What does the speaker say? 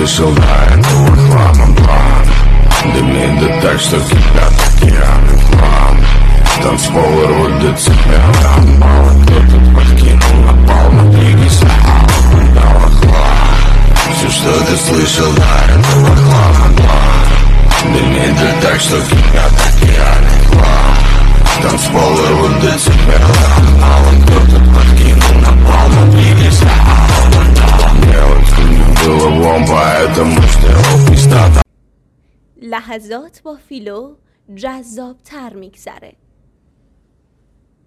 слышал до этого хлама план. Дымит да так, что кипят океаны хлам. Танцполы рвут до тебя, там мало кто тут подкинул, напал на двигайся, дала хлам. Все, что ты слышал до этого хлама план. Дымит да так, что кипят океаны хлам. Танцполы рвут до тебя, там мало кто тут подкинул, напал на двигайся. Делать хуйню было вам, поэтому что пиздата. لحظات با فیلو جذاب تر میگذره.